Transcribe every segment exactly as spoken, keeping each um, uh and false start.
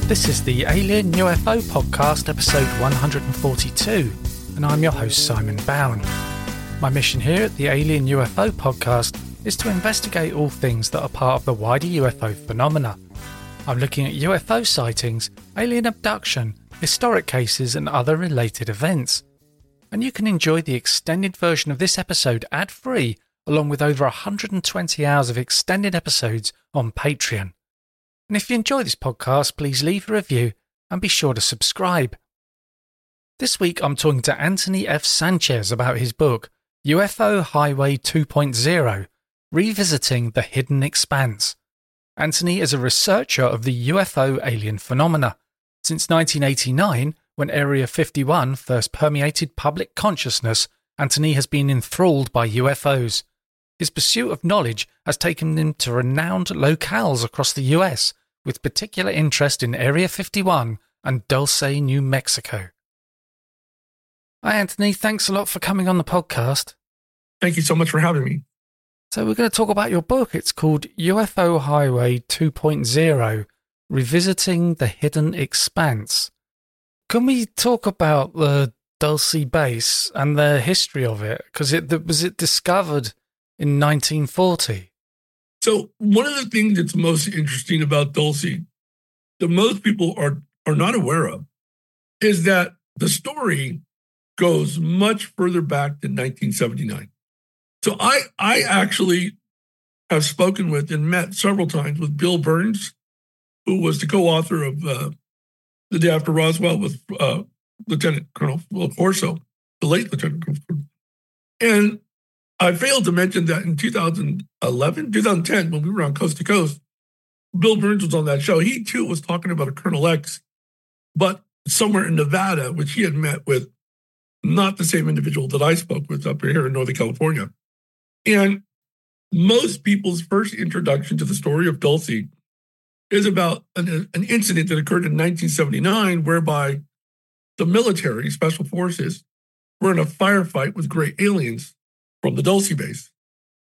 This is the Alien U F O Podcast, episode one hundred forty-two, and I'm your host, Simon Bown. My mission here at the Alien U F O Podcast is to investigate all things that are part of the wider U F O phenomena. I'm looking at U F O sightings, alien abduction, historic cases, and other related events. And you can enjoy the extended version of this episode ad-free, along with over one hundred twenty hours of extended episodes on Patreon. And if you enjoy this podcast, please leave a review and be sure to subscribe. This week I'm talking to Anthony F. Sanchez about his book, U F O Highway two point oh, Revisiting the Hidden Expanse. Anthony is a researcher of the U F O alien phenomena. Since nineteen eighty-nine, when Area fifty-one first permeated public consciousness, Anthony has been enthralled by U F Os. His pursuit of knowledge has taken him to renowned locales across the U S, with particular interest in Area fifty-one and Dulce, New Mexico. Hi Anthony, thanks a lot for coming on the podcast. Thank you so much for having me. So we're going to talk about your book. It's called U F O Highway two point oh, Revisiting the Hidden Expanse. Can we talk about the Dulce base and the history of it? Because it was it discovered in nineteen forty? So one of the things that's most interesting about Dulce, that most people are, are not aware of, is that the story goes much further back than nineteen seventy-nine. So I I actually have spoken with and met several times with Bill Burns, who was the co-author of uh, The Day After Roswell with uh, Lieutenant Colonel Will Corso, the late Lieutenant Colonel. And I failed to mention that in two thousand eleven, two thousand ten, when we were on Coast to Coast, Bill Burns was on that show. He, too, was talking about a Colonel X, but somewhere in Nevada, which he had met with not the same individual that I spoke with up here in Northern California. And most people's first introduction to the story of Dulce is about an, an incident that occurred in nineteen seventy-nine, whereby the military, special forces, were in a firefight with gray aliens from the Dulce base.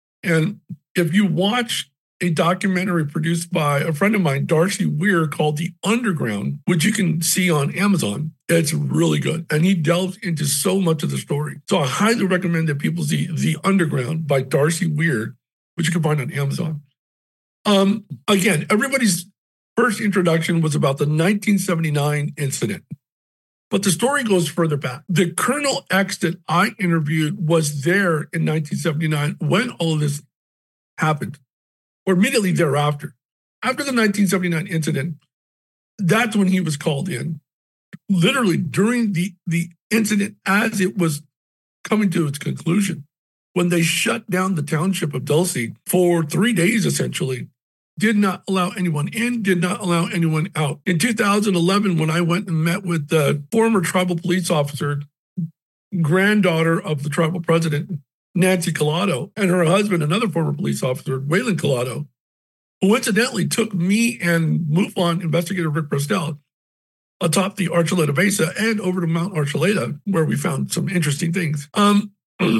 And if you watch a documentary produced by a friend of mine, Darcy Weir, called The Underground, which you can see on Amazon, it's really good. And he delves into so much of the story. So I highly recommend that people see The Underground by Darcy Weir, which you can find on Amazon. Um, again, everybody's first introduction was about the nineteen seventy-nine incident. But the story goes further back. The Colonel X that I interviewed was there in nineteen seventy-nine when all of this happened, or immediately thereafter. After the nineteen seventy-nine incident, that's when he was called in. Literally during the, the incident as it was coming to its conclusion, when they shut down the township of Dulce for three days, essentially, did not allow anyone in, did not allow anyone out. In two thousand eleven, when I went and met with the former tribal police officer, granddaughter of the tribal president, Nancy Collado, and her husband, another former police officer, Waylon Collado, who incidentally took me and MUFON investigator Rick Prestel atop the Archuleta Mesa and over to Mount Archuleta, where we found some interesting things. Um,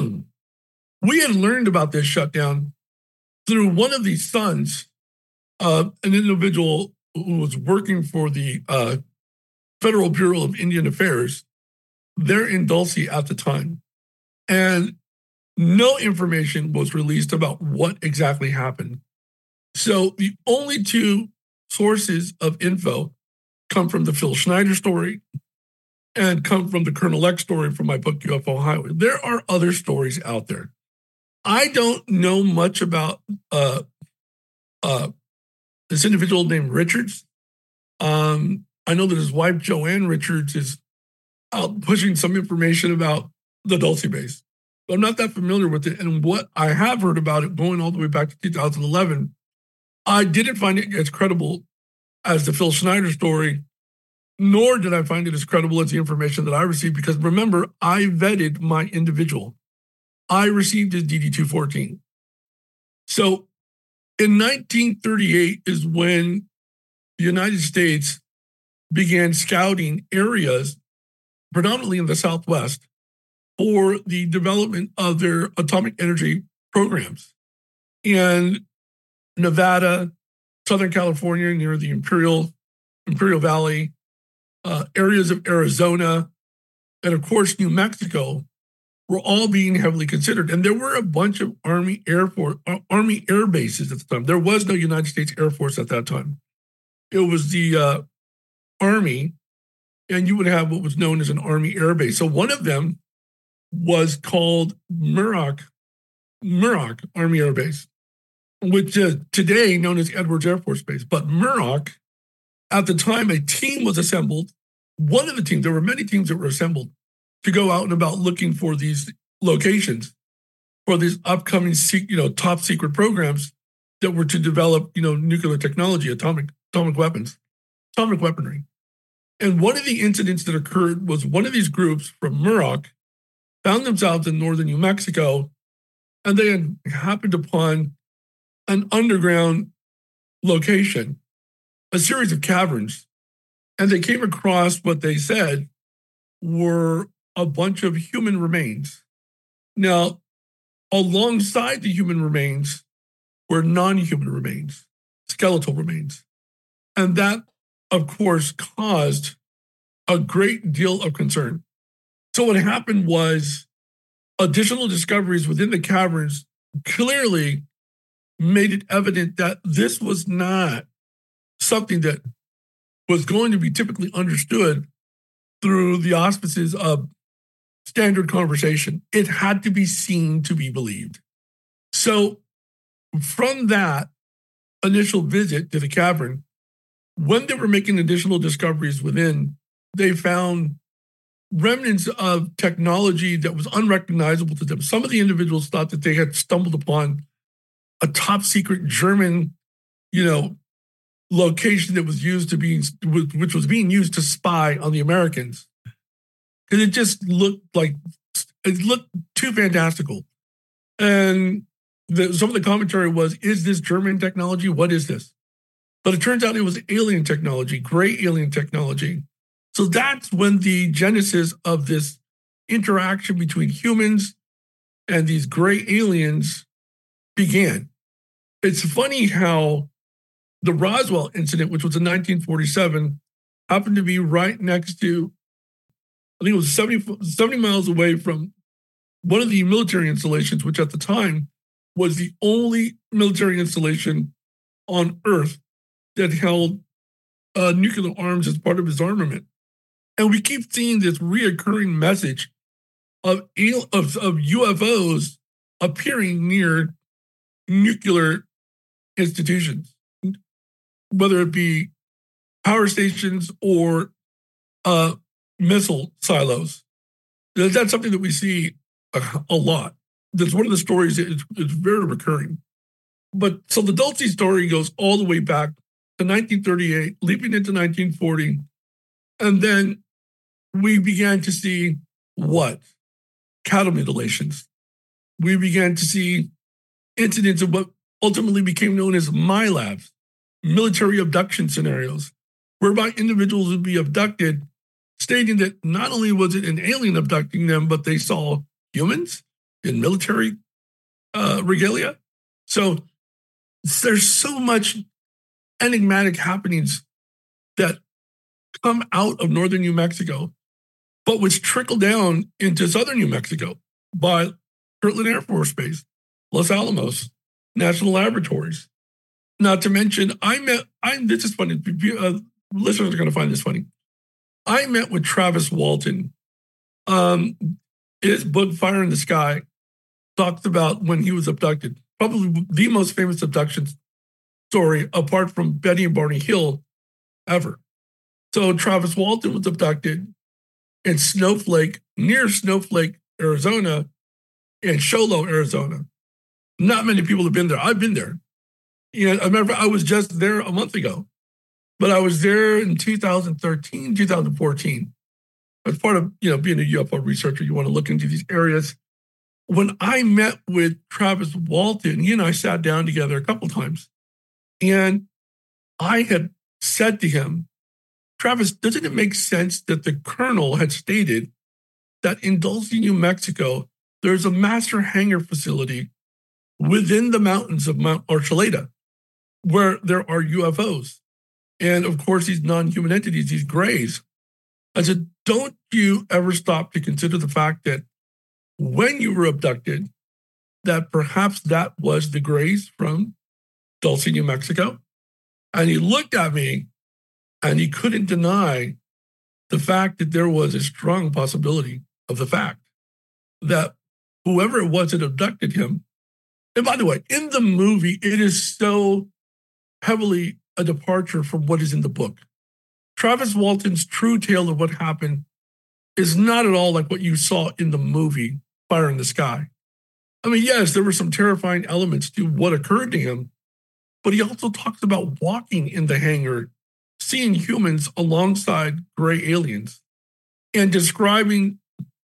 we had learned about this shutdown through one of these sons, Uh, an individual who was working for the uh, Federal Bureau of Indian Affairs there in Dulce at the time. And no information was released about what exactly happened. So the only two sources of info come from the Phil Schneider story and come from the Colonel X story from my book, U F O Highway. There are other stories out there. I don't know much about uh, uh, this individual named Richards. Um, I know that his wife, Joanne Richards, is out pushing some information about the Dulce base. But I'm not that familiar with it. And what I have heard about it going all the way back to two thousand eleven, I didn't find it as credible as the Phil Schneider story, nor did I find it as credible as the information that I received. Because remember, I vetted my individual. I received his D D two fourteen. So in nineteen thirty-eight is when the United States began scouting areas, predominantly in the Southwest, for the development of their atomic energy programs. And Nevada, Southern California, near the Imperial Imperial Valley, uh, areas of Arizona, and of course, New Mexico were all being heavily considered. And there were a bunch of Army Air Force, uh, Army air bases at the time. There was no United States Air Force at that time. It was the uh, Army, and you would have what was known as an Army air base. So one of them was called Muroc, Muroc Army Air Base, which is today known as Edwards Air Force Base. But Muroc, at the time, a team was assembled. One of the teams, there were many teams that were assembled to go out and about looking for these locations for these upcoming, you know, top secret programs that were to develop, you know, nuclear technology, atomic atomic weapons, atomic weaponry. And one of the incidents that occurred was one of these groups from Muroc found themselves in northern New Mexico, and they had happened upon an underground location, a series of caverns, and they came across what they said were a bunch of human remains. Now, alongside the human remains were non-human remains, skeletal remains. And that, of course, caused a great deal of concern. So what happened was additional discoveries within the caverns clearly made it evident that this was not something that was going to be typically understood through the auspices of standard conversation. It had to be seen to be believed. So from that initial visit to the cavern, when they were making additional discoveries within, they found remnants of technology that was unrecognizable to them. Some of the individuals thought that they had stumbled upon a top secret German, you know, location that was used to be, which was being used to spy on the Americans. Because it just looked like, it looked too fantastical. And the, some of the commentary was, is this German technology? What is this? But it turns out it was alien technology, gray alien technology. So that's when the genesis of this interaction between humans and these gray aliens began. It's funny how the Roswell incident, which was in nineteen forty-seven, happened to be right next to, I think it was seventy, seventy miles away from one of the military installations, which at the time was the only military installation on Earth that held uh, nuclear arms as part of its armament. And we keep seeing this reoccurring message of, of, of U F Os appearing near nuclear institutions, whether it be power stations or uh, missile silos. That's something that we see a, a lot. That's one of the stories that is, is very recurring. But so the Dulce story goes all the way back to nineteen thirty-eight, leaping into nineteen forty. And then we began to see what? Cattle mutilations. We began to see incidents of what ultimately became known as MILABs, military abduction scenarios, whereby individuals would be abducted, stating that not only was it an alien abducting them, but they saw humans in military uh, regalia. So there's so much enigmatic happenings that come out of northern New Mexico, but which trickle down into southern New Mexico by Kirtland Air Force Base, Los Alamos National Laboratories. Not to mention, I met, I this is funny, uh, listeners are going to find this funny. I met with Travis Walton. Um, his book, Fire in the Sky, talks about when he was abducted. Probably the most famous abduction story, apart from Betty and Barney Hill, ever. So Travis Walton was abducted in Snowflake, near Snowflake, Arizona, and Show Low, Arizona. Not many people have been there. I've been there. You know, I remember I was just there a month ago, but I was there in two thousand thirteen, two thousand fourteen. As part of, you know, being a U F O researcher, you want to look into these areas. When I met with Travis Walton, he and I sat down together a couple times, and I had said to him, Travis, doesn't it make sense that the colonel had stated that in Dulce, New Mexico, there's a master hangar facility within the mountains of Mount Archuleta where there are U F Os? And of course, these non-human entities, these grays. I said, don't you ever stop to consider the fact that when you were abducted, that perhaps that was the grays from Dulce, New Mexico? And he looked at me and he couldn't deny the fact that there was a strong possibility of the fact that whoever it was that abducted him, and by the way, in the movie, it is so heavily a departure from what is in the book. Travis Walton's true tale of what happened is not at all like what you saw in the movie, Fire in the Sky. I mean, yes, there were some terrifying elements to what occurred to him, but he also talks about walking in the hangar, seeing humans alongside gray aliens, and describing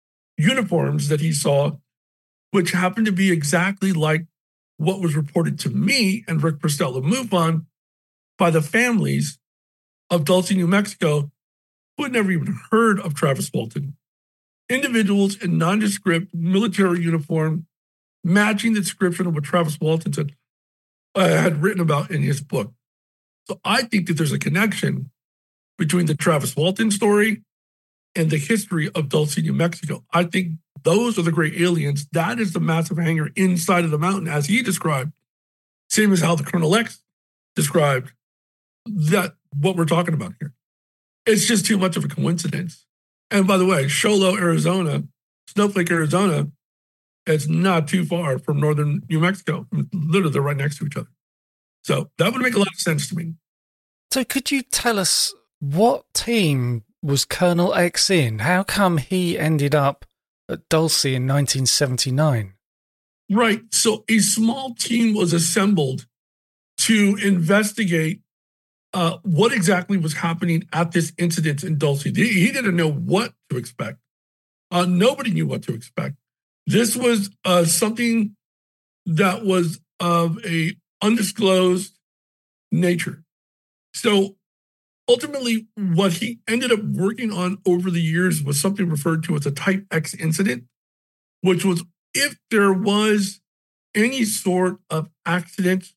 uniforms that he saw, which happened to be exactly like what was reported to me and Rick Purcell of MUFON by the families of Dulce, New Mexico, who had never even heard of Travis Walton. Individuals in nondescript military uniform matching the description of what Travis Walton said, uh, had written about in his book. So I think that there's a connection between the Travis Walton story and the history of Dulce, New Mexico. I think those are the great aliens. That is the massive hangar inside of the mountain, as he described, same as how the Colonel X described that what we're talking about here. It's just too much of a coincidence. And by the way, Show Low, Arizona, Snowflake, Arizona, it's not too far from northern New Mexico. Literally, they're right next to each other. So that would make a lot of sense to me. So could you tell us what team was Colonel X in? How come he ended up at Dulce in nineteen seventy-nine? Right. So a small team was assembled to investigate uh, what exactly was happening at this incident in Dulce. He, he didn't know what to expect. Uh, nobody knew what to expect. This was uh, something that was of a undisclosed nature. So ultimately, what he ended up working on over the years was something referred to as a Type X incident, which was if there was any sort of accident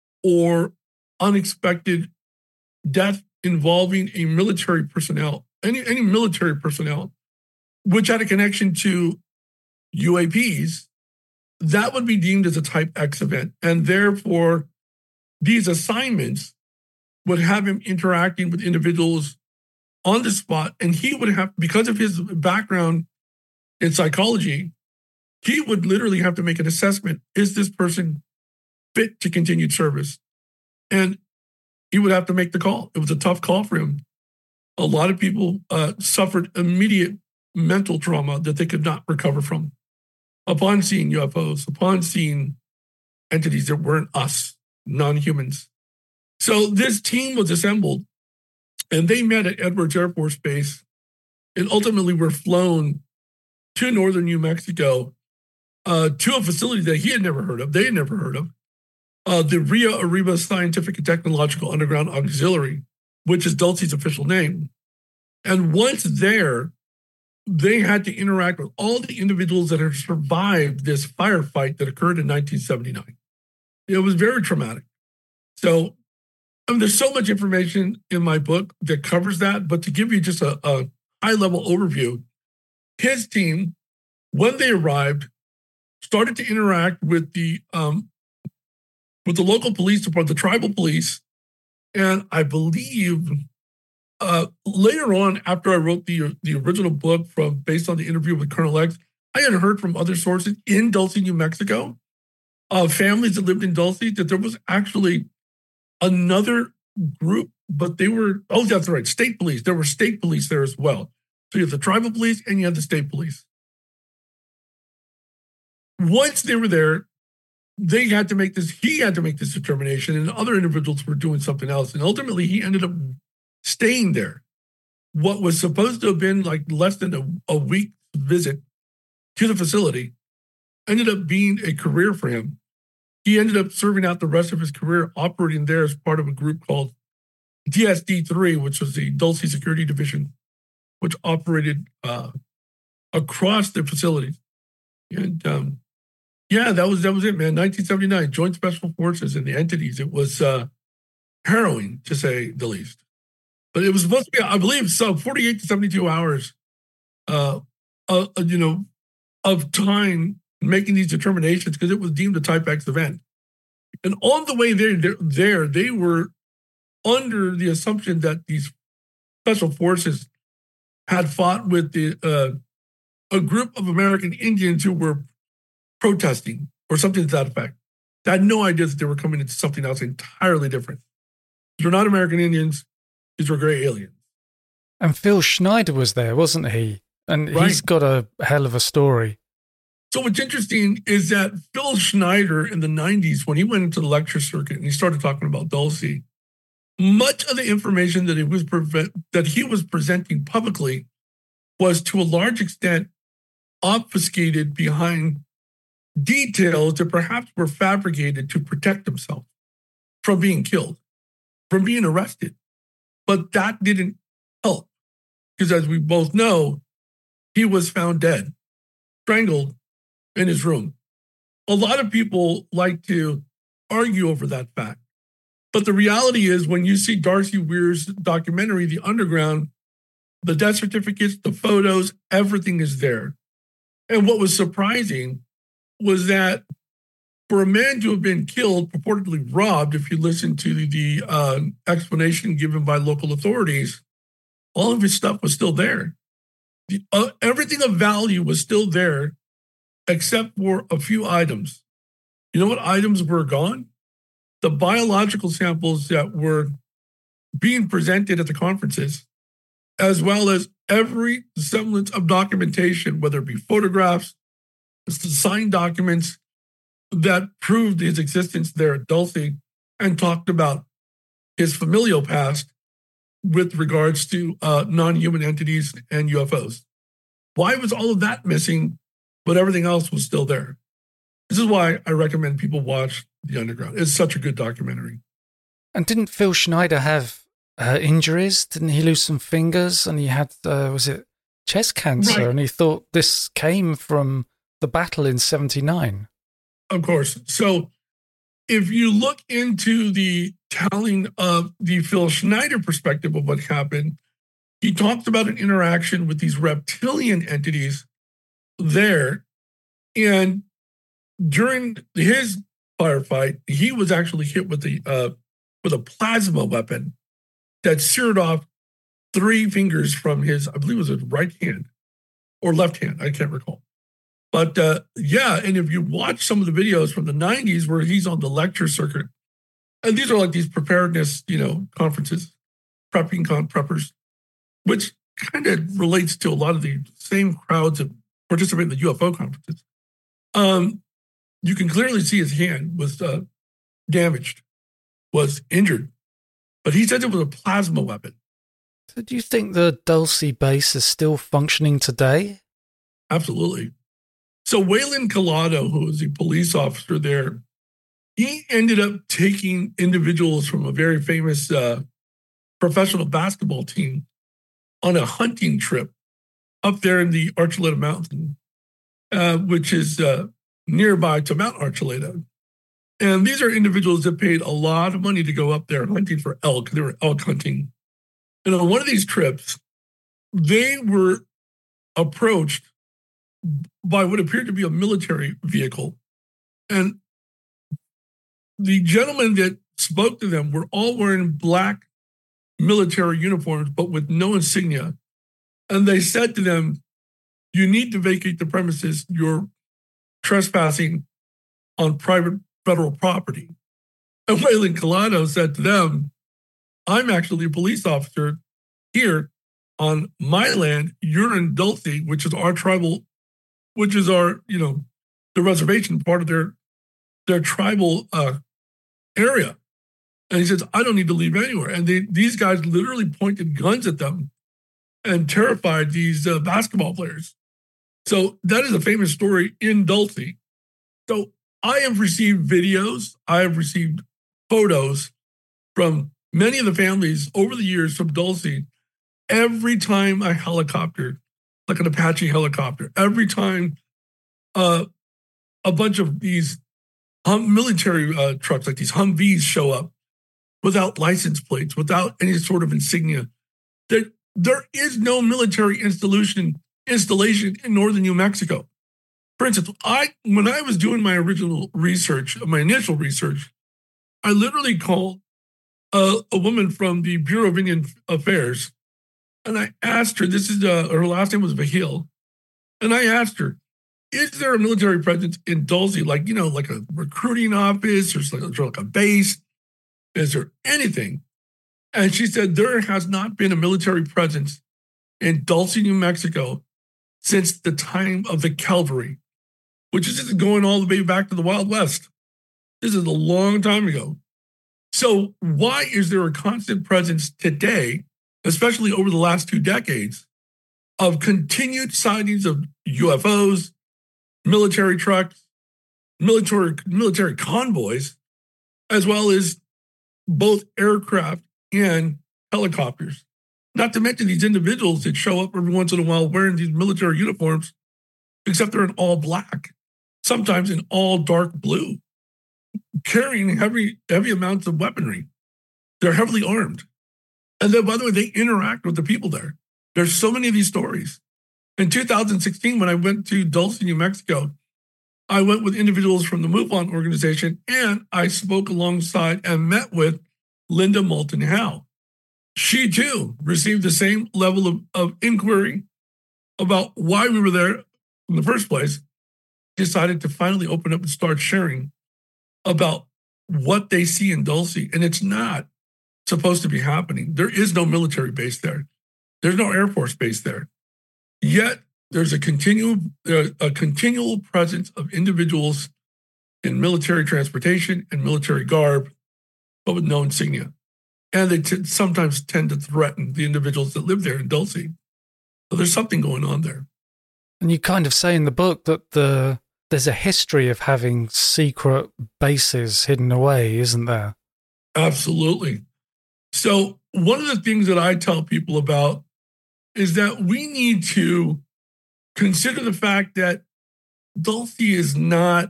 or unexpected death involving a military personnel, any, any military personnel, which had a connection to U A Ps, that would be deemed as a Type X event. And therefore, these assignments would have him interacting with individuals on the spot. And he would have, because of his background in psychology, he would literally have to make an assessment. Is this person fit to continued service? And he would have to make the call. It was a tough call for him. A lot of people uh, suffered immediate mental trauma that they could not recover from upon seeing U F Os, upon seeing entities that weren't us, non-humans. So this team was assembled and they met at Edwards Air Force Base and ultimately were flown to northern New Mexico uh, to a facility that he had never heard of, they had never heard of, uh, the Rio Arriba Scientific and Technological Underground Auxiliary, which is Dulce's official name. And once there, they had to interact with all the individuals that had survived this firefight that occurred in nineteen seventy-nine. It was very traumatic. So, I mean, there's so much information in my book that covers that, but to give you just a, a high-level overview, his team, when they arrived, started to interact with the um, with the local police department, the tribal police, and I believe uh, later on, after I wrote the the original book from based on the interview with Colonel X, I had heard from other sources in Dulce, New Mexico, uh, families that lived in Dulce, that there was actually another group, but they were, oh, that's right, state police. There were state police there as well. So you have the tribal police and you have the state police. Once they were there, they had to make this, he had to make this determination, and other individuals were doing something else. And ultimately, he ended up staying there. What was supposed to have been like less than a, a week visit to the facility ended up being a career for him. He ended up serving out the rest of his career operating there as part of a group called D S D three, which was the Dulce Security Division, which operated uh, across the facilities. And um, yeah, that was that was it, man. nineteen seventy-nine, Joint Special Forces and the entities. It was uh, harrowing, to say the least. But it was supposed to be, I believe, so forty-eight to seventy-two hours, uh, uh, you know, of time making these determinations because it was deemed a Type X event. And on the way there, there, they were under the assumption that these special forces had fought with the uh, a group of American Indians who were protesting or something to that effect. They had no idea that they were coming into something else entirely different. These were not American Indians. These were gray aliens. And Phil Schneider was there, wasn't he? And Right. he's got a hell of a story. So what's interesting is that Phil Schneider in the nineties, when he went into the lecture circuit and he started talking about Dulce, much of the information that he was prevent, that he was presenting publicly was to a large extent obfuscated behind details that perhaps were fabricated to protect himself from being killed, from being arrested. But that didn't help because, as we both know, he was found dead, strangled in his room. A lot of people like to argue over that fact. But the reality is, when you see Darcy Weir's documentary, The Underground, the death certificates, the photos, everything is there. And what was surprising was that for a man to have been killed, purportedly robbed, if you listen to the, the uh, explanation given by local authorities, all of his stuff was still there. The, uh, everything of value was still there, except for a few items. You know what items were gone? The biological samples that were being presented at the conferences, as well as every semblance of documentation, whether it be photographs, signed documents that proved his existence there at Dulce and talked about his familial past with regards to uh, non-human entities and U F Os. Why was all of that missing, but everything else was still there? This is why I recommend people watch The Underground. It's such a good documentary. And didn't Phil Schneider have uh, injuries? Didn't he lose some fingers? And he had, uh, was it chest cancer? Right. And he thought this came from the battle in seventy-nine. Of course. So if you look into the telling of the Phil Schneider perspective of what happened, he talks about an interaction with these reptilian entities there. And during his firefight, he was actually hit with the uh, with a plasma weapon that seared off three fingers from his, I believe it was his right hand or left hand. I can't recall. But uh, yeah, and if you watch some of the videos from the nineties where he's on the lecture circuit, and these are like these preparedness, you know, conferences, prepping con preppers, which kind of relates to a lot of the same crowds that participate in the U F O conferences. Um, you can clearly see his hand was uh, damaged, was injured, but he said it was a plasma weapon. So do you think the Dulce base is still functioning today? Absolutely. So Waylon Collado, who was a police officer there, he ended up taking individuals from a very famous uh, professional basketball team on a hunting trip up there in the Archuleta Mountain, uh, which is uh, nearby to Mount Archuleta. And these are individuals that paid a lot of money to go up there hunting for elk. They were elk hunting. And on one of these trips, they were approached by what appeared to be a military vehicle. And the gentlemen that spoke to them were all wearing black military uniforms, but with no insignia. And they said to them, you need to vacate the premises. You're trespassing on private federal property. And Waylon Collado said to them, I'm actually a police officer here on my land. You're in Dulce, which is our tribal, which is our, you know, the reservation, part of their, their tribal uh, area. And he says, I don't need to leave anywhere. And they, these guys literally pointed guns at them and terrified these uh, basketball players. So that is a famous story in Dulce. So I have received videos, I have received photos from many of the families over the years from Dulce. Every time a helicopter, like an Apache helicopter, every time uh, a bunch of these hum military uh, trucks, like these Humvees show up without license plates, without any sort of insignia. There, there is no military installation installation in northern New Mexico. For instance, I when I was doing my original research, my initial research, I literally called a, a woman from the Bureau of Indian Affairs, and I asked her, this is, uh, her last name was Vahil, and I asked her, is there a military presence in Dulce, like, you know, like a recruiting office or like, like a base? Is there anything? And she said, there has not been a military presence in Dulce, New Mexico since the time of the cavalry, which is going all the way back to the Wild West. This is a long time ago. So why is there a constant presence today, especially over the last two decades, of continued sightings of U F Os, military trucks, military military convoys, as well as both aircraft and helicopters? Not to mention these individuals that show up every once in a while wearing these military uniforms, except they're in all black, sometimes in all dark blue, carrying heavy, heavy amounts of weaponry. They're heavily armed. And then, by the way, they interact with the people there. There's so many of these stories. In two thousand sixteen, when I went to Dulce, New Mexico, I went with individuals from the MUFON organization, and I spoke alongside and met with Linda Moulton Howe. She, too, received the same level of, of inquiry about why we were there in the first place, decided to finally open up and start sharing about what they see in Dulce. And it's not supposed to be happening. There is no military base there. There's no Air Force base there. Yet there's a continual, uh, a continual presence of individuals in military transportation and military garb, but with no insignia. And they t- sometimes tend to threaten the individuals that live there in Dulce. So there's something going on there. And you kind of say in the book that the there's a history of having secret bases hidden away, isn't there? Absolutely. So one of the things that I tell people about is that we need to consider the fact that Dulce is not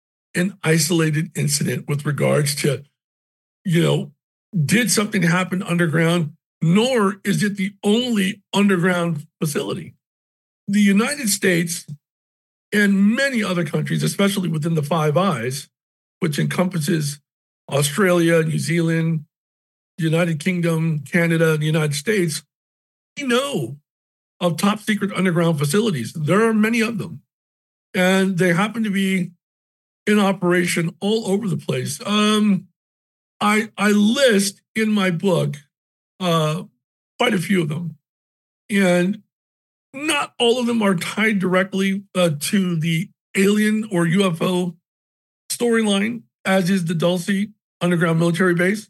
an isolated incident with regards to, you know, did something happen underground, nor is it the only underground facility. The United States and many other countries, especially within the Five Eyes, which encompasses Australia, New Zealand, United Kingdom, Canada, and the United States, we know of top secret underground facilities. There are many of them, and they happen to be in operation all over the place. Um, I, I list in my book uh, quite a few of them, and not all of them are tied directly uh, to the alien or U F O storyline, as is the Dulce underground military base,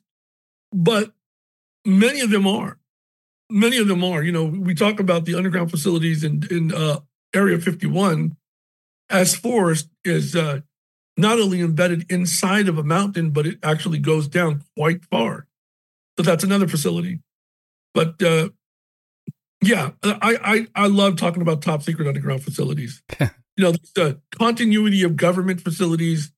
but many of them are. Many of them are. You know, we talk about the underground facilities in, in uh, Area fifty-one, as forest is uh, not only embedded inside of a mountain, but it actually goes down quite far. So that's another facility. But uh, yeah, I, I I love talking about top secret underground facilities. You know, the continuity of government facilities,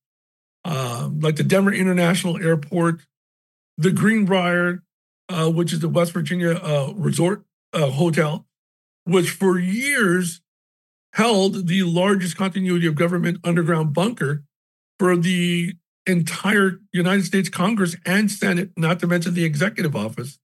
uh, like the Denver International Airport, the Greenbrier, uh, which is the West Virginia uh, resort uh, hotel, which for years held the largest continuity of government underground bunker for the entire United States Congress and Senate, not to mention the executive office.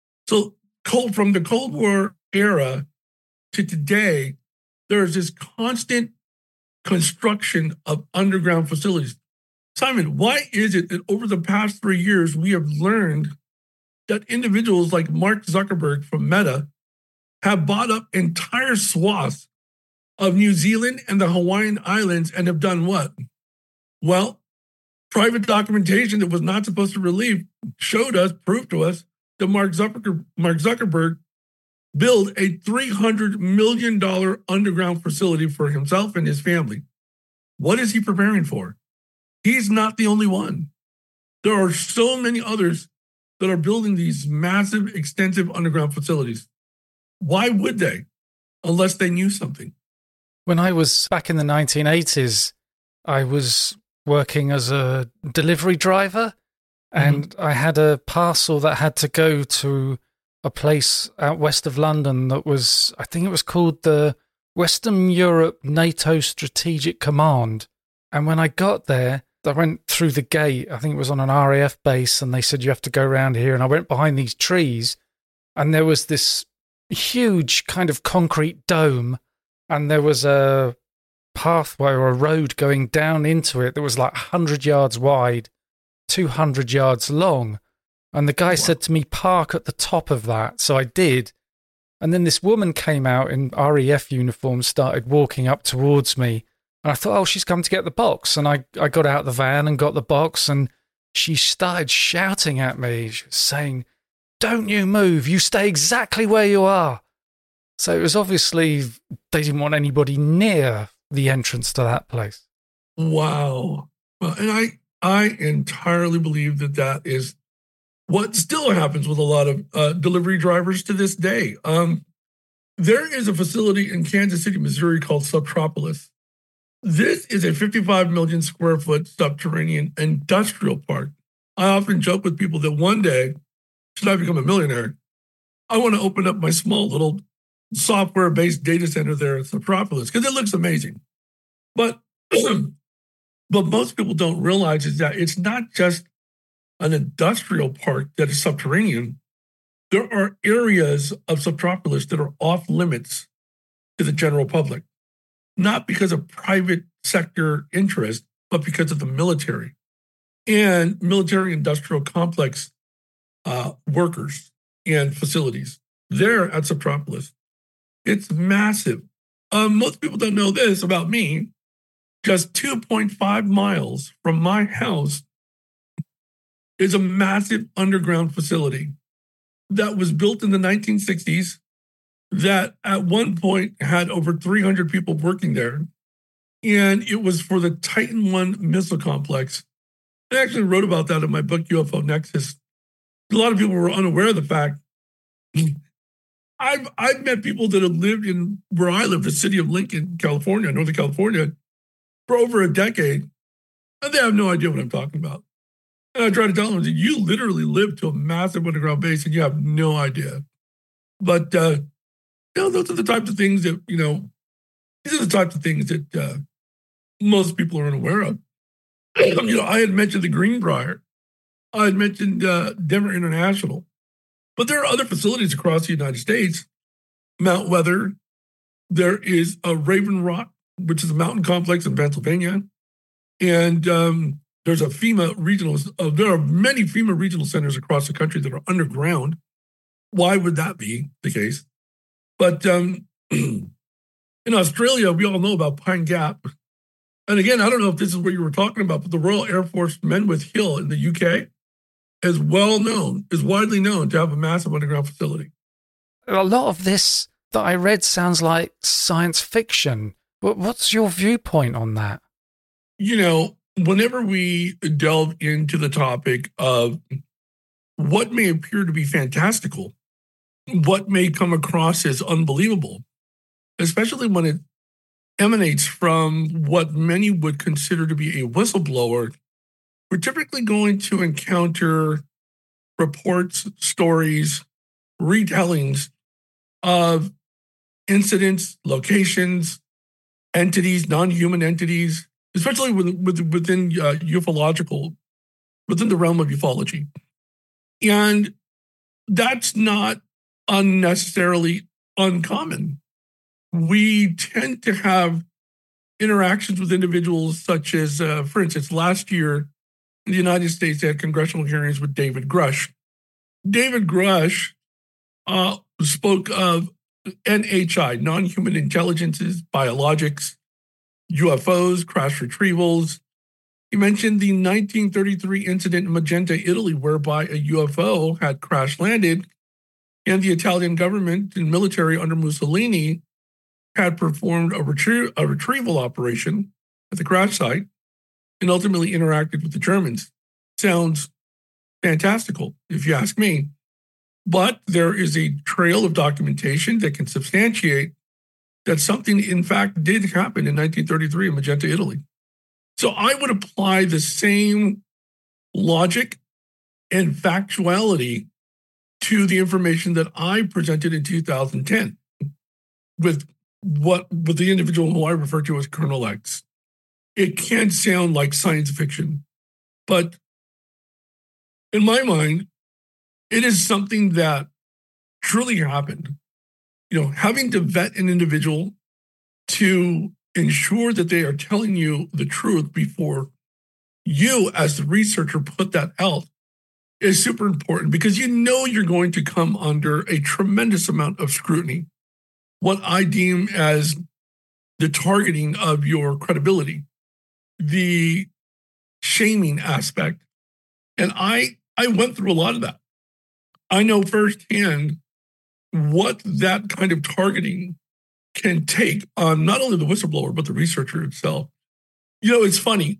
So cold, from the Cold War era to today, there's this constant construction of underground facilities. Simon, why is it that over the past three years, we have learned that individuals like Mark Zuckerberg from Meta have bought up entire swaths of New Zealand and the Hawaiian Islands and have done what? Well, private documentation that was not supposed to release showed us, proved to us, that Mark Zuckerberg, Mark Zuckerberg built a three hundred million dollars underground facility for himself and his family. What is he preparing for? He's not the only one. There are so many others that are building these massive, extensive underground facilities. Why would they? Unless they knew something. When I was back in the nineteen eighties, I was working as a delivery driver, and mm-hmm. I had a parcel that had to go to a place out west of London that was, I think it was called the Western Europe NATO Strategic Command. And when I got there, I went through the gate. I think it was on an R A F base, and they said, you have to go around here. And I went behind these trees, and there was this huge kind of concrete dome, and there was a pathway or a road going down into it that was like one hundred yards wide, two hundred yards long. And the guy wow. said to me, park at the top of that. So I did. And then this woman came out in R A F uniform, started walking up towards me. And I thought, oh, she's come to get the box. And I, I got out the van and got the box, and she started shouting at me, saying, don't you move. You stay exactly where you are. So it was obviously they didn't want anybody near the entrance to that place. Wow. Well, and I, I entirely believe that that is what still happens with a lot of uh, delivery drivers to this day. Um, there is a facility in Kansas City, Missouri called Subtropolis. This is a fifty-five million square foot subterranean industrial park. I often joke with people that one day, should I become a millionaire, I want to open up my small little software-based data center there at Subtropolis because it looks amazing. But, but most people don't realize is that it's not just an industrial park that is subterranean. There are areas of Subtropolis that are off limits to the general public, not because of private sector interest, but because of the military and military industrial complex uh, workers and facilities there at Subtropolis. It's massive. Um, most people don't know this about me. Just two point five miles from my house is a massive underground facility that was built in the nineteen sixties that at one point had over three hundred people working there. And it was for the Titan one missile complex. I actually wrote about that in my book, U F O Nexus. A lot of people were unaware of the fact. I've, I've met people that have lived in where I live, the city of Lincoln, California, Northern California, for over a decade, and they have no idea what I'm talking about. And I try to tell them that you literally live to a massive underground base and you have no idea. But, uh, you know, those are the types of things that, you know, these are the types of things that uh, most people are unaware of. You know, I had mentioned the Greenbrier. I had mentioned uh, Denver International. But there are other facilities across the United States. Mount Weather. There is a Raven Rock, which is a mountain complex in Pennsylvania. And um, there's a FEMA regional, uh, there are many FEMA regional centers across the country that are underground. Why would that be the case? But um, in Australia, we all know about Pine Gap. And again, I don't know if this is what you were talking about, but the Royal Air Force Menwith Hill in the U K is well known, is widely known to have a massive underground facility. A lot of this that I read sounds like science fiction. What's your viewpoint on that? You know, whenever we delve into the topic of what may appear to be fantastical, what may come across as unbelievable, especially when it emanates from what many would consider to be a whistleblower, we're typically going to encounter reports, stories, retellings of incidents, locations, entities, non-human entities, especially within, within uh, ufological, within the realm of ufology. And that's not unnecessarily uncommon. We tend to have interactions with individuals such as, uh, for instance, last year in the United States, they had congressional hearings with David Grush. David Grush uh, spoke of N H I, non-human intelligences, biologics, U F Os, crash retrievals. He mentioned the nineteen thirty-three incident in Magenta, Italy, whereby a U F O had crash landed and the Italian government and military under Mussolini had performed a, retrie- a retrieval operation at the crash site and ultimately interacted with the Germans. Sounds fantastical, if you ask me. But there is a trail of documentation that can substantiate that something, in fact, did happen in nineteen thirty-three in Magenta, Italy. So I would apply the same logic and factuality to the information that I presented in two thousand ten with what with the individual who I refer to as Colonel X. It can sound like science fiction, but in my mind, it is something that truly happened. You know, having to vet an individual to ensure that they are telling you the truth before you, as the researcher, put that out is super important, because you know you're going to come under a tremendous amount of scrutiny, what I deem as the targeting of your credibility, the shaming aspect. And I I went through a lot of that. I know firsthand what that kind of targeting can take on not only the whistleblower, but the researcher itself. You know, it's funny.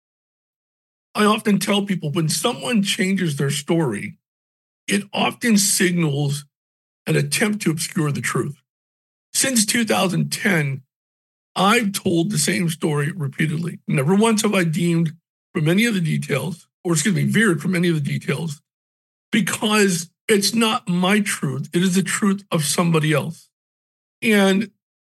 I often tell people when someone changes their story, it often signals an attempt to obscure the truth. Since two thousand ten, I've told the same story repeatedly. Never once have I deemed from any of the details, or excuse me, veered from any of the details, because it's not my truth. It is the truth of somebody else. And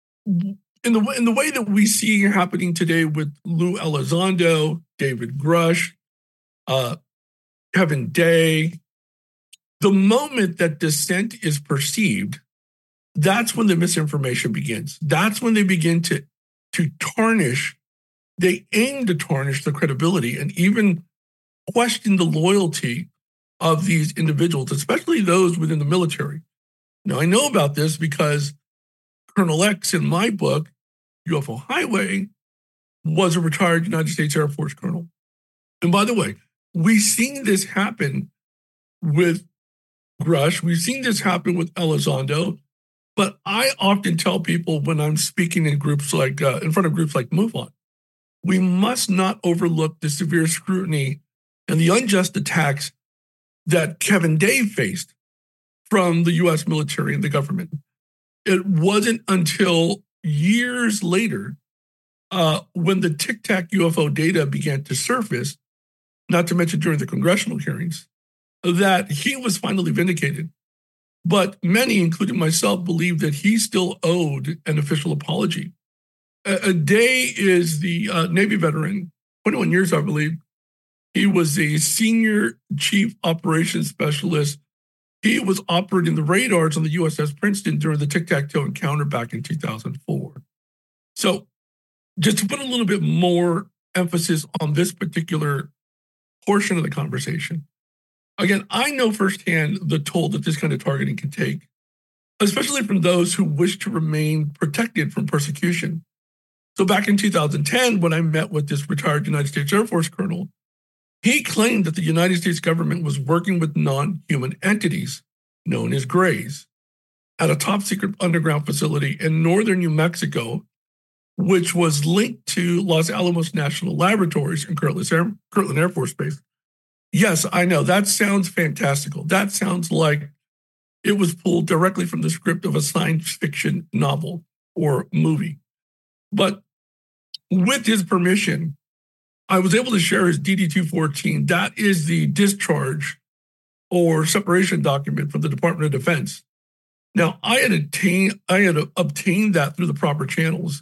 in the, in the way that we see happening today with Lou Elizondo, David Grush, uh, Kevin Day, the moment that dissent is perceived, that's when the misinformation begins. That's when they begin to, to tarnish, they aim to tarnish the credibility and even question the loyalty of these individuals, especially those within the military. Now, I know about this because Colonel X in my book, U F O Highway, was a retired United States Air Force colonel. And by the way, we've seen this happen with Grush. We've seen this happen with Elizondo. But I often tell people when I'm speaking in groups like, uh, in front of groups like MoveOn, we must not overlook the severe scrutiny and the unjust attacks that Kevin Day faced from the U S military and the government. It wasn't until years later, uh, when the Tic Tac U F O data began to surface, not to mention during the congressional hearings, that he was finally vindicated. But many, including myself, believe that he still owed an official apology. A, a Day is the uh, Navy veteran, twenty-one years, I believe. He was a senior chief operations specialist. He was operating the radars on the U S S Princeton during the tic-tac-toe encounter back in two thousand four. So just to put a little bit more emphasis on this particular portion of the conversation, again, I know firsthand the toll that this kind of targeting can take, especially from those who wish to remain protected from persecution. So back in two thousand ten, when I met with this retired United States Air Force colonel, he claimed that the United States government was working with non-human entities, known as Greys, at a top-secret underground facility in northern New Mexico, which was linked to Los Alamos National Laboratories and Kirtland Air, Kirtland Air Force Base. Yes, I know, that sounds fantastical. That sounds like it was pulled directly from the script of a science fiction novel or movie. But with his permission, I was able to share his D D two fourteen. That is the discharge or separation document from the Department of Defense. Now, I had attained, I had obtained that through the proper channels.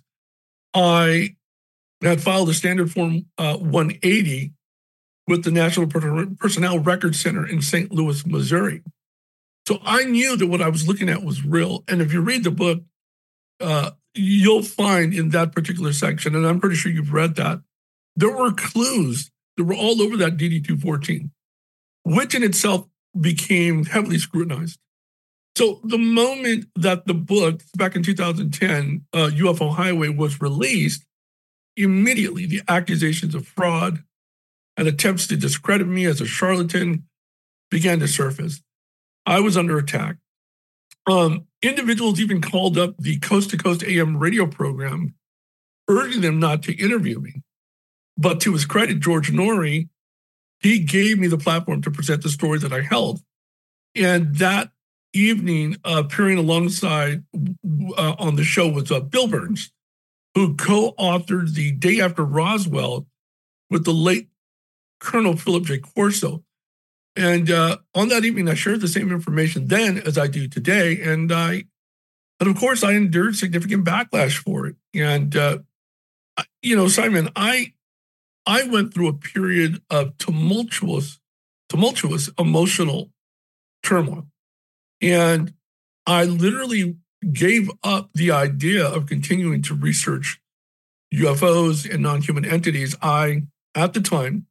I had filed a standard form uh, one eighty with the National Personnel Records Center in Saint Louis, Missouri. So I knew that what I was looking at was real. And if you read the book, uh, you'll find in that particular section, and I'm pretty sure you've read that, there were clues that were all over that D D two fourteen, which in itself became heavily scrutinized. So the moment that the book, back in two thousand ten, uh, U F O Highway, was released, immediately the accusations of fraud and attempts to discredit me as a charlatan began to surface. I was under attack. Um, individuals even called up the Coast to Coast A M radio program, urging them not to interview me. But to his credit, George Noory, he gave me the platform to present the story that I held. And that evening, uh, appearing alongside uh, on the show was uh, Bill Burns, who co-authored The Day After Roswell with the late Colonel Philip J. Corso. And uh, on that evening, I shared the same information then as I do today. And I, and of course, I endured significant backlash for it. And, uh, you know, Simon, I, I went through a period of tumultuous, tumultuous emotional turmoil. And I literally gave up the idea of continuing to research U F Os and non-human entities. I, at the time,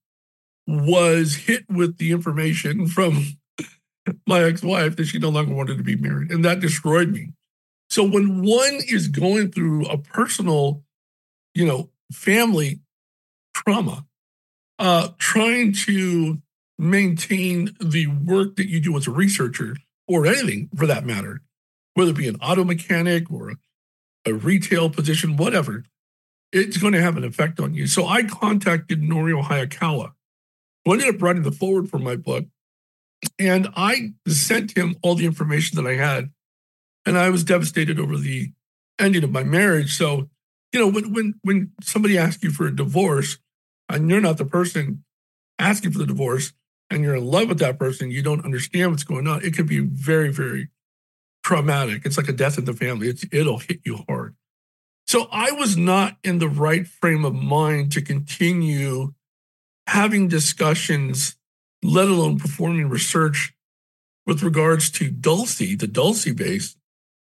was hit with the information from my ex-wife that she no longer wanted to be married, and that destroyed me. So when one is going through a personal, you know, family trauma, uh, trying to maintain the work that you do as a researcher, or anything for that matter, whether it be an auto mechanic or a, a retail position, whatever, it's going to have an effect on you. So I contacted Norio Hayakawa, who ended up writing the foreword for my book, and I sent him all the information that I had. And I was devastated over the ending of my marriage. So, you know, when when when somebody asks you for a divorce and you're not the person asking for the divorce and you're in love with that person, you don't understand what's going on. It can be very, very traumatic. It's like a death in the family. It's, it'll hit you hard. So I was not in the right frame of mind to continue having discussions, let alone performing research with regards to Dulce, the Dulce base.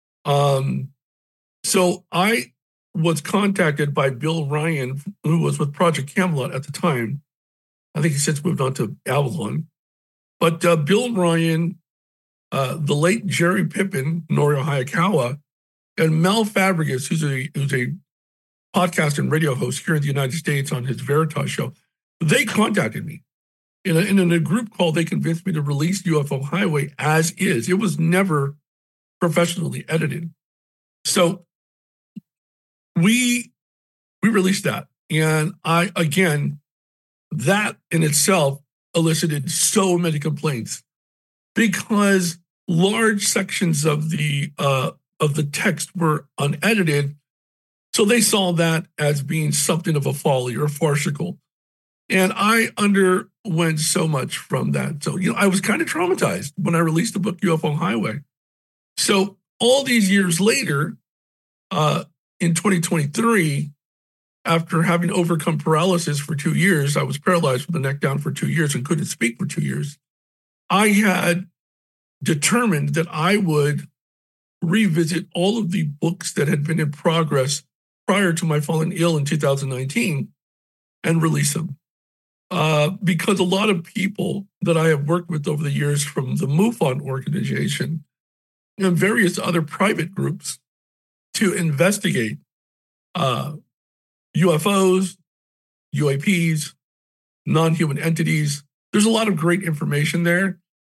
Um, so I was contacted by Bill Ryan, who was with Project Camelot at the time. I think he since moved on to Avalon. But uh, Bill Ryan, uh, the late Jerry Pippin, Norio Hayakawa, and Mel Fabregas, who's a who's a podcast and radio host here in the United States on his Veritas show, they contacted me. In a, in a group call, they convinced me to release U F O Highway as is. It was never professionally edited. So we we released that. And I, again, that in itself elicited so many complaints because large sections of the uh, of the text were unedited. So they saw that as being something of a folly or farcical. And I underwent so much from that. So, you know, I was kind of traumatized when I released the book U F O Highway. So all these years later, uh, in twenty twenty-three, after having overcome paralysis for two years, I was paralyzed from the neck down for two years and couldn't speak for two years. I had determined that I would revisit all of the books that had been in progress prior to my falling ill in two thousand nineteen and release them. Uh, because a lot of people that I have worked with over the years from the MUFON organization and various other private groups to investigate uh, U F Os, U A Ps, non-human entities. There's a lot of great information there.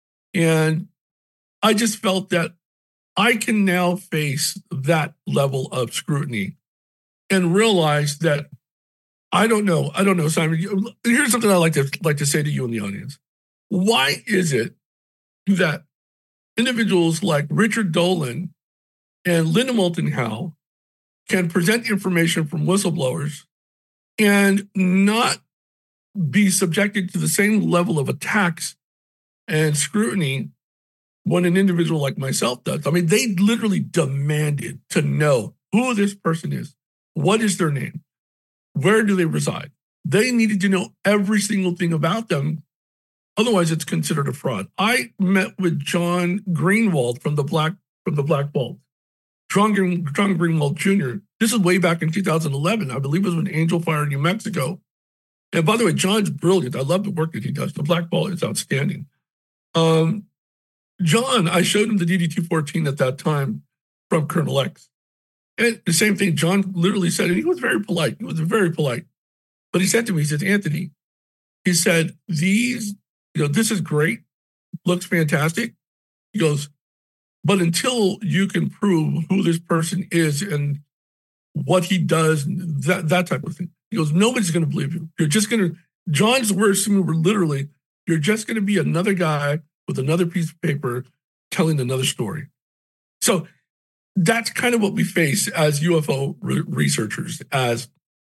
And I just felt that I can now face that level of scrutiny and realize that I don't know. I don't know, Simon. Here's something I like to like to say to you in the audience. Why is it that individuals like Richard Dolan and Linda Moulton Howe can present information from whistleblowers and not be subjected to the same level of attacks and scrutiny when an individual like myself does? I mean, they literally demanded to know who this person is, what is their name, where do they reside. They needed to know every single thing about them. Otherwise, it's considered a fraud. I met with John Greenwald from the Black from the Black Vault. John, Green, John Greenwald Junior This is way back in two thousand eleven. I believe it was with Angel Fire, New Mexico. And by the way, John's brilliant. I love the work that he does. The Black Vault is outstanding. Um, John, I showed him the D D two fourteen at that time from Colonel X. And the same thing, John literally said, and he was very polite. He was very polite. But he said to me, he said, Anthony, he said, these, you know, this is great, looks fantastic. He goes, but until you can prove who this person is and what he does, that, that type of thing, he goes, nobody's going to believe you. You're just going to, John's words to me were literally, you're just going to be another guy with another piece of paper telling another story. So that's kind of what we face as U F O re- researchers, as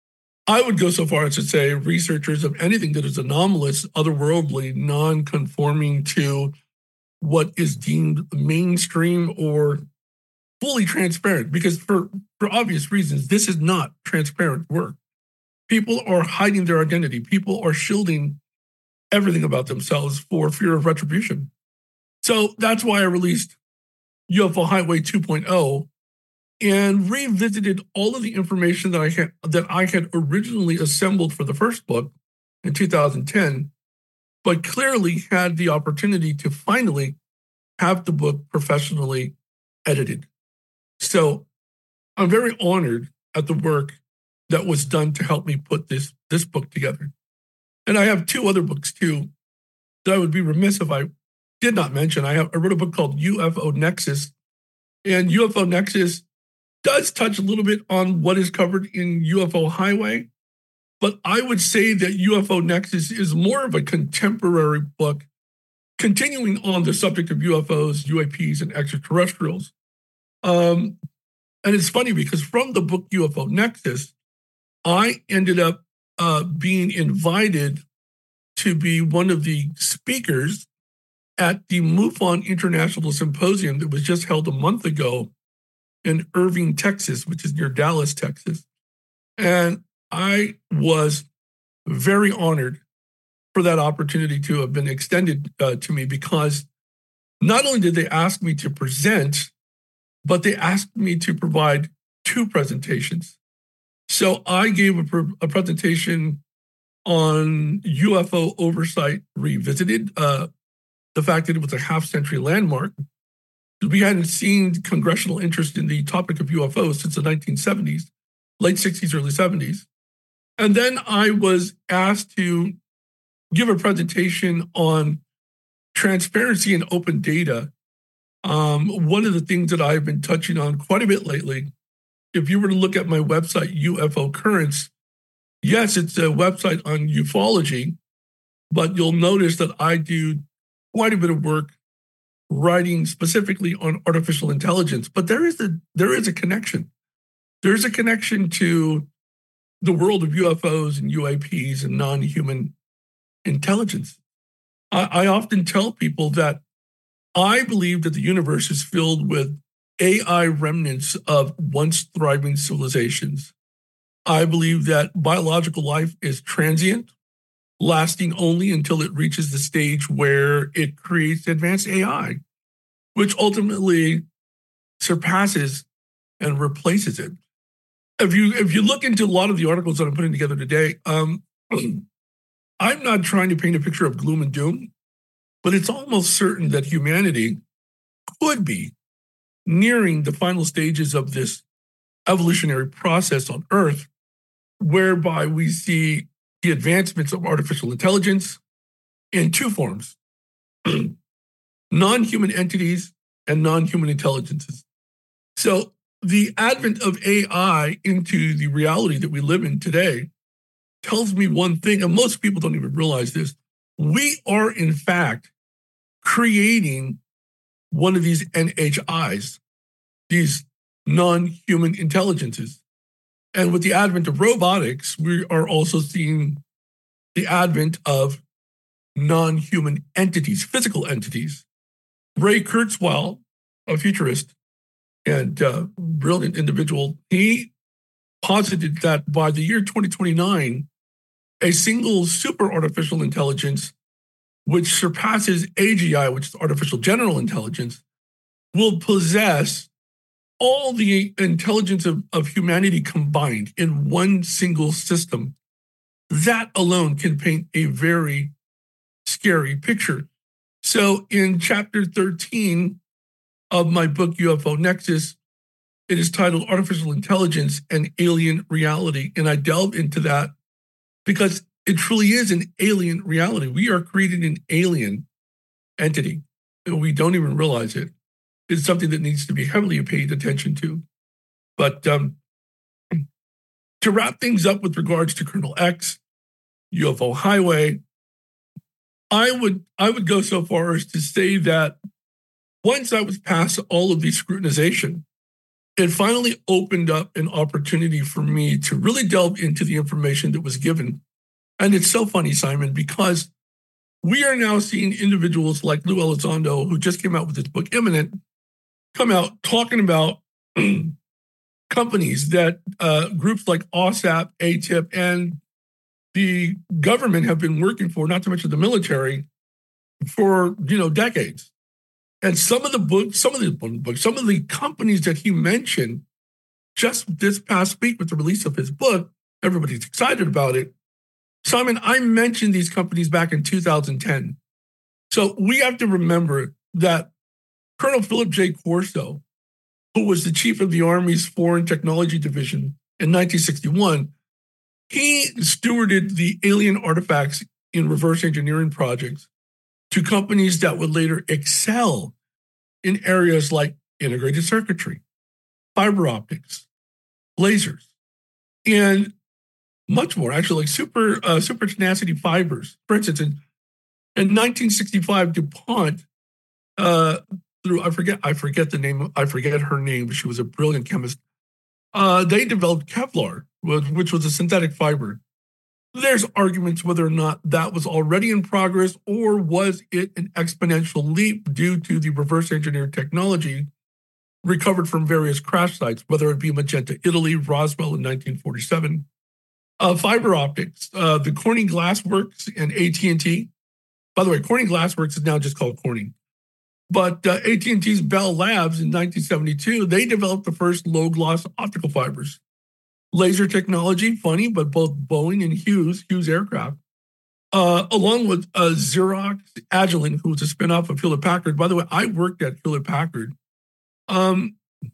I would go so far as to say researchers of anything that is anomalous, otherworldly, non-conforming to what is deemed mainstream or fully transparent, because for, for obvious reasons, this is not transparent work. People are hiding their identity. People are shielding everything about themselves for fear of retribution. So that's why I released U F O Highway two point oh and revisited all of the information that I had that I had originally assembled for the first book in two thousand ten, but clearly had the opportunity to finally have the book professionally edited. So I'm very honored at the work that was done to help me put this, this book together. And I have two other books too that I would be remiss if I did not mention. I have I wrote a book called U F O Nexus, and U F O Nexus does touch a little bit on what is covered in U F O Highway, but I would say that U F O Nexus is more of a contemporary book, continuing on the subject of U F Os, U A Ps, and extraterrestrials. Um, and it's funny because from the book U F O Nexus, I ended up uh, being invited to be one of the speakers at the MUFON International Symposium that was just held a month ago in Irving, Texas, which is near Dallas, Texas. And I was very honored for that opportunity to have been extended uh, to me, because not only did they ask me to present, but they asked me to provide two presentations. So I gave a, pre- a presentation on U F O Oversight Revisited, uh, the fact that it was a half-century landmark. We hadn't seen congressional interest in the topic of U F Os since the nineteen seventies, late sixties, early seventies. And then I was asked to give a presentation on transparency and open data. Um, one of the things that I've been touching on quite a bit lately, if you were to look at my website, U F O Currents, yes, it's a website on ufology, but you'll notice that I do quite a bit of work writing specifically on artificial intelligence. But there is a there is a connection. There's a connection to the world of U F Os and U A Ps and non-human intelligence. I, I often tell people that I believe that the universe is filled with A I remnants of once thriving civilizations. I believe that biological life is transient, lasting only until it reaches the stage where it creates advanced A I, which ultimately surpasses and replaces it. If you if you look into a lot of the articles that I'm putting together today, um, I'm not trying to paint a picture of gloom and doom, but it's almost certain that humanity could be nearing the final stages of this evolutionary process on Earth, whereby we see the advancements of artificial intelligence in two forms: non-human entities and non-human intelligences. So the advent of A I into the reality that we live in today tells me one thing, and most people don't even realize this. We are, in fact, creating one of these N H Is, these non-human intelligences. And with the advent of robotics, we are also seeing the advent of non-human entities, physical entities. Ray Kurzweil, a futurist and uh, brilliant individual, he posited that by the year twenty twenty-nine, a single super artificial intelligence, which surpasses A G I, which is artificial general intelligence, will possess all the intelligence of, of humanity combined in one single system. That alone can paint a very scary picture. So in chapter thirteen of my book, U F O Nexus, it is titled Artificial Intelligence and Alien Reality. And I delve into that because it truly is an alien reality. We are creating an alien entity, and we don't even realize it. It's something that needs to be heavily paid attention to. But um, to wrap things up with regards to Colonel X, U F O Highway, I would I would go so far as to say that once I was past all of the scrutinization, it finally opened up an opportunity for me to really delve into the information that was given. And it's so funny, Simon, because we are now seeing individuals like Lou Elizondo, who just came out with his book, Imminent, come out talking about companies that uh, groups like OSAP, A T I P, and the government have been working for, not to mention the military, for, you know, decades. And some of the books, some of the books, some of the companies that he mentioned just this past week with the release of his book, everybody's excited about it. Simon, I mentioned these companies back in two thousand ten. So we have to remember that Colonel Philip J. Corso, who was the chief of the Army's Foreign Technology Division in nineteen sixty-one, he stewarded the alien artifacts in reverse engineering projects to companies that would later excel in areas like integrated circuitry, fiber optics, lasers, and much more, actually, like super uh, super tenacity fibers. For instance, in, in nineteen sixty-five, DuPont, uh, through I forget I forget the name, I forget her name, but she was a brilliant chemist. Uh, they developed Kevlar, which was a synthetic fiber. There's arguments whether or not that was already in progress or was it an exponential leap due to the reverse engineered technology recovered from various crash sites, whether it be Magenta, Italy, Roswell in nineteen forty-seven. Uh, fiber optics, uh, the Corning Glass Works and A T and T. By the way, Corning Glass Works is now just called Corning. But uh, A T and T's Bell Labs in nineteen seventy-two, they developed the first low-gloss optical fibers. Laser technology, funny, but both Boeing and Hughes, Hughes Aircraft, uh, along with uh, Xerox, Agilent, who was a spinoff of Hewlett-Packard. By the way, I worked at Hewlett-Packard. Um,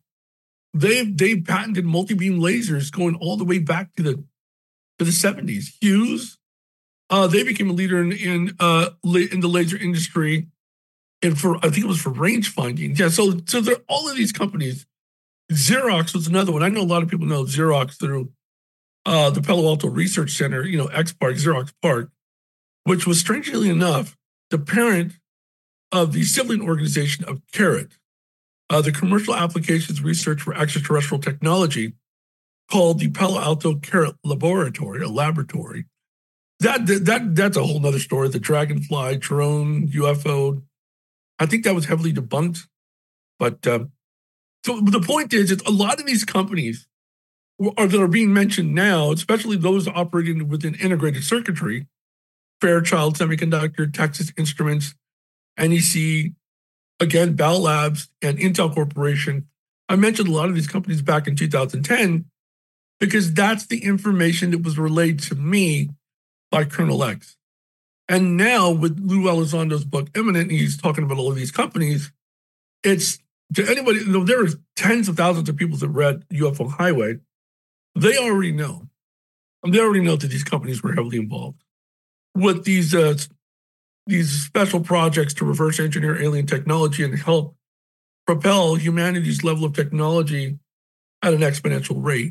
they they patented multi-beam lasers going all the way back to the to the seventies. Hughes, uh, they became a leader in in, uh, in the laser industry, and for I think it was for range finding. Yeah, so so there all of these companies. Xerox was another one. I know a lot of people know Xerox through uh, the Palo Alto Research Center, you know, X Park, Xerox Park, which was strangely enough the parent of the sibling organization of CARET, uh, the Commercial Applications Research for Extraterrestrial Technology, called the Palo Alto CARET Laboratory, a laboratory. That, that That's a whole nother story. The Dragonfly, drone, U F O. I think that was heavily debunked. But uh, so the point is, it's a lot of these companies are, that are being mentioned now, especially those operating within integrated circuitry, Fairchild Semiconductor, Texas Instruments, N E C, again, Bell Labs, and Intel Corporation. I mentioned a lot of these companies back in two thousand ten because that's the information that was relayed to me by Colonel X. And now with Lou Elizondo's book, Imminent, he's talking about all of these companies. It's to anybody, you know, there are tens of thousands of people that read U F O Highway. They already know. They already know that these companies were heavily involved with these uh, these special projects to reverse engineer alien technology and help propel humanity's level of technology at an exponential rate.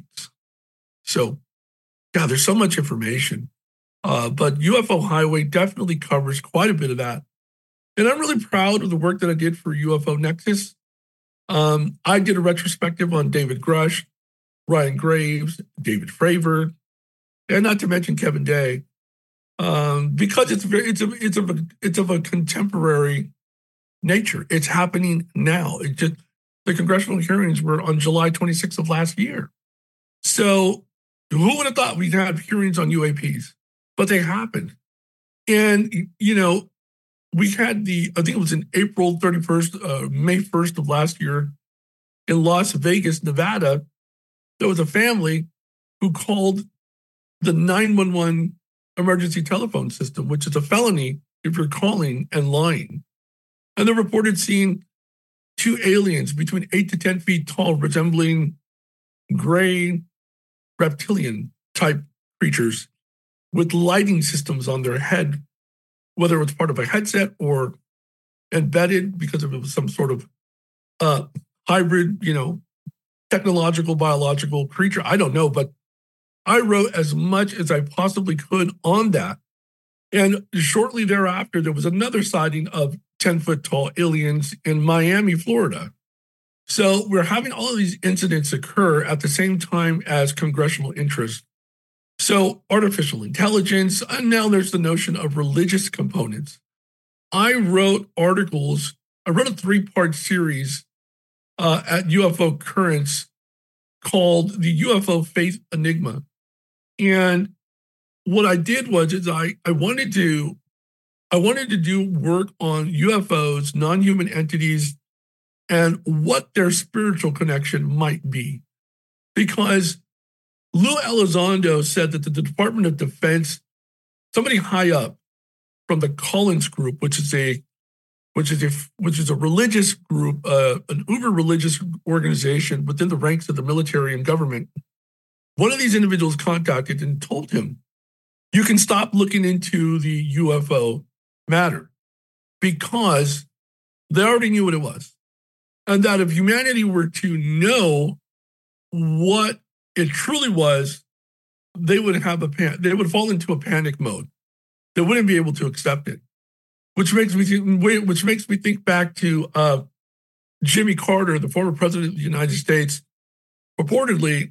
So, God, there's so much information. Uh, but U F O Highway definitely covers quite a bit of that. And I'm really proud of the work that I did for U F O Nexus. Um, I did a retrospective on David Grush, Ryan Graves, David Fravor, and not to mention Kevin Day, um, because it's very it's a it's a it's of a contemporary nature. It's happening now. It just the congressional hearings were on July twenty-sixth of last year. So who would have thought we'd have hearings on U A Ps? But they happened. And, you know, we had the, I think it was in April thirty-first, uh, May first of last year in Las Vegas, Nevada, there was a family who called the nine one one emergency telephone system, which is a felony if you're calling and lying. And they reported seeing two aliens between eight to ten feet tall, resembling gray reptilian type creatures with lighting systems on their head, whether it was part of a headset or embedded because of it was some sort of uh, hybrid, you know, technological, biological creature. I don't know, but I wrote as much as I possibly could on that. And shortly thereafter, there was another sighting of ten-foot tall aliens in Miami, Florida. So we're having all of these incidents occur at the same time as congressional interest. So artificial intelligence, and now there's the notion of religious components. I wrote articles, I wrote a three-part series uh, at U F O Currents called the U F O Faith Enigma. And what I did was is I, I wanted to I wanted to do work on U F Os, non-human entities, and what their spiritual connection might be. Because Lou Elizondo said that the Department of Defense, somebody high up from the Collins Group, which is a which is a which is a religious group, uh, an uber religious organization within the ranks of the military and government, one of these individuals contacted and told him, you can stop looking into the U F O matter because they already knew what it was. And that if humanity were to know what it truly was, they would have a pan- they would fall into a panic mode. They wouldn't be able to accept it, which makes me think, which makes me think back to uh, Jimmy Carter, the former president of the United States, purportedly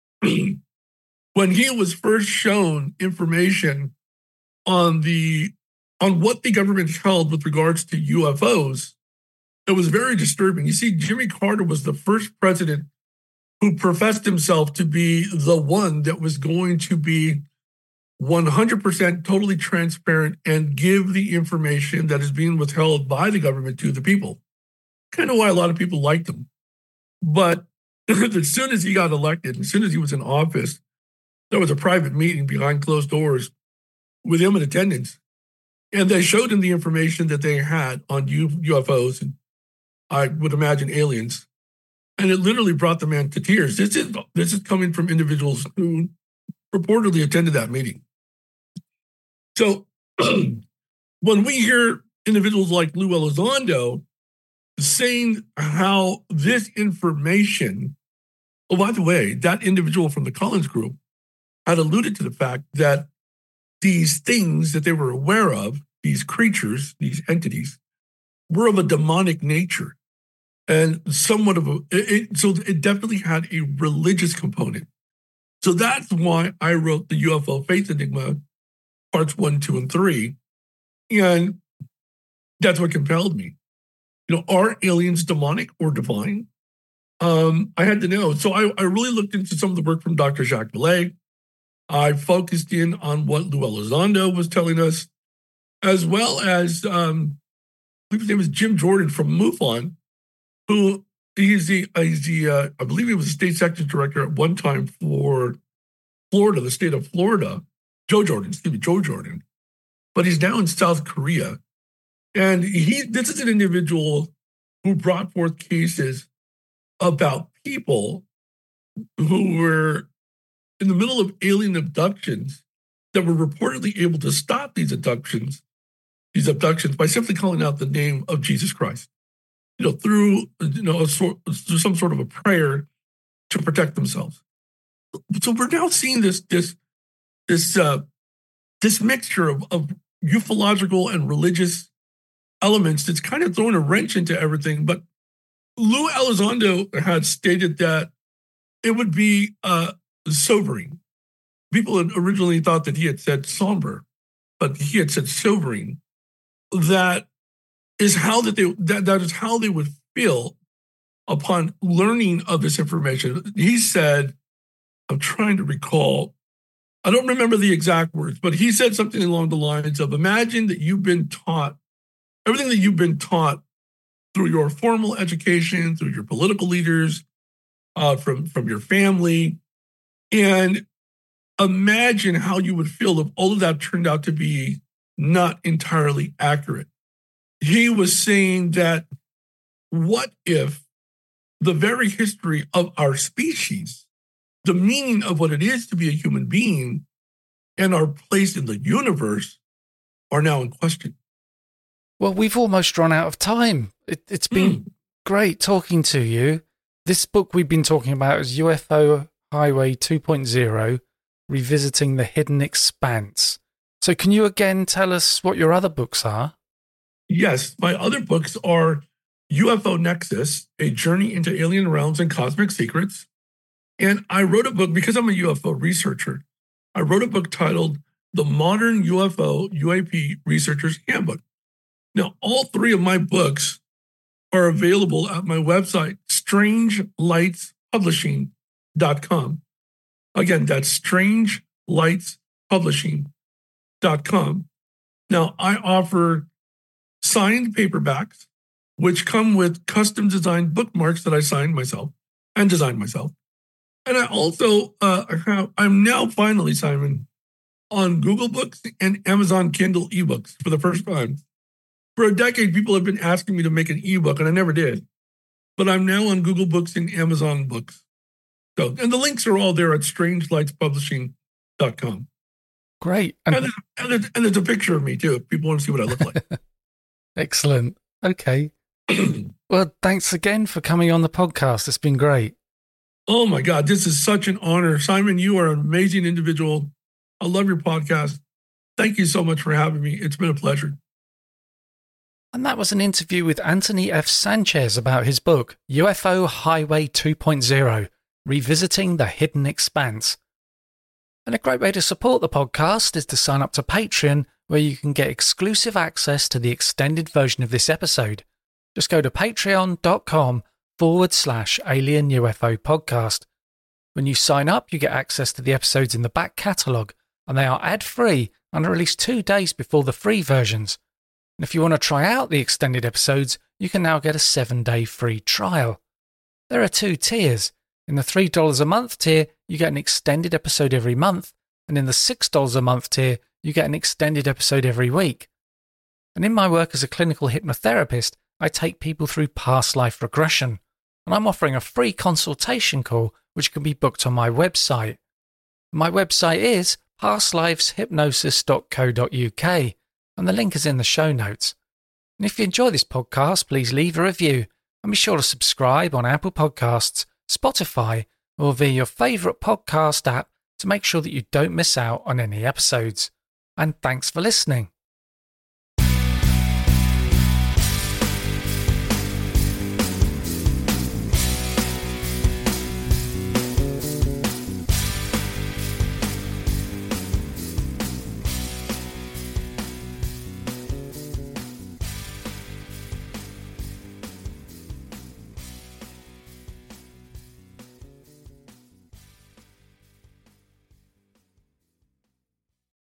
when he was first shown information on the on what the government held with regards to U F Os. It was very disturbing. You see, Jimmy Carter was the first president who professed himself to be the one that was going to be one hundred percent totally transparent and give the information that is being withheld by the government to the people. Kind of why a lot of people liked him. But as soon as he got elected, as soon as he was in office, there was a private meeting behind closed doors with him in attendance. And they showed him the information that they had on U F Os, and I would imagine aliens. And it literally brought the man to tears. This is this is coming from individuals who reportedly attended that meeting. So when we hear individuals like Lou Elizondo saying how this information, oh, by the way, that individual from the Collins Group had alluded to the fact that these things that they were aware of, these creatures, these entities, were of a demonic nature. And somewhat of a, it, it, so it definitely had a religious component. So that's why I wrote the U F O Faith Enigma, parts one, two, and three. And that's what compelled me. You know, are aliens demonic or divine? Um, I had to know. So I, I really looked into some of the work from Doctor Jacques Vallée. I focused in on what Lou Elizondo was telling us, as well as, um, I believe his name is Jim Jordan from MUFON, who he's the, he's the uh, I believe he was the state sector director at one time for Florida, the state of Florida. Joe Jordan, excuse me, Joe Jordan. But he's now in South Korea. And he, this is an individual who brought forth cases about people who were in the middle of alien abductions that were reportedly able to stop these abductions, these abductions by simply calling out the name of Jesus Christ. You know, through you know a sort, through some sort of a prayer to protect themselves. So we're now seeing this this this uh, this mixture of, of ufological and religious elements that's kind of throwing a wrench into everything. But Lou Elizondo had stated that it would be uh, sobering. People had originally thought that he had said somber, but he had said sobering. That is how that they that, that is how they would feel upon learning of this information. He said, I'm trying to recall, I don't remember the exact words, but he said something along the lines of, imagine that you've been taught, everything that you've been taught through your formal education, through your political leaders, uh, from, from your family, and imagine how you would feel if all of that turned out to be not entirely accurate. He was saying that what if the very history of our species, the meaning of what it is to be a human being, and our place in the universe are now in question? Well, we've almost run out of time. It, it's been mm. great talking to you. This book we've been talking about is U F O Highway two point oh, Revisiting the Hidden Expanse. So can you again tell us what your other books are? Yes, my other books are U F O Nexus, A Journey into Alien Realms and Cosmic Secrets. And I wrote a book, because I'm a U F O researcher, I wrote a book titled The Modern U F O U A P Researcher's Handbook. Now, all three of my books are available at my website, strange lights publishing dot com. Again, that's strange lights publishing dot com. Now, I offer signed paperbacks, which come with custom designed bookmarks that I signed myself and designed myself. And I also uh, have, I'm now finally, Simon, on Google Books and Amazon Kindle ebooks for the first time. For a decade, people have been asking me to make an ebook, and I never did. But I'm now on Google Books and Amazon Books. So, and the links are all there at strange lights publishing dot com. Great. And, and, there's, and, there's, and there's a picture of me, too, if people want to see what I look like. Excellent. Okay. Well, thanks again for coming on the podcast. It's been great. Oh, my God. This is such an honor. Simon, you are an amazing individual. I love your podcast. Thank you so much for having me. It's been a pleasure. And that was an interview with Anthony F. Sanchez about his book, U F O Highway two point oh, Revisiting the Hidden Expanse. And a great way to support the podcast is to sign up to Patreon, where you can get exclusive access to the extended version of this episode. Just go to patreon.com forward slash alien UFO podcast. When you sign up, you get access to the episodes in the back catalogue, and they are ad-free and are released two days before the free versions. And if you want to try out the extended episodes, you can now get a seven-day free trial. There are two tiers. In the three dollars a month tier, you get an extended episode every month, and in the six dollars a month tier, you get an extended episode every week. And in my work as a clinical hypnotherapist, I take people through past life regression, and I'm offering a free consultation call which can be booked on my website. My website is past lives hypnosis dot co dot uk, and the link is in the show notes. And if you enjoy this podcast, please leave a review and be sure to subscribe on Apple Podcasts, Spotify, or via your favourite podcast app to make sure that you don't miss out on any episodes. And thanks for listening.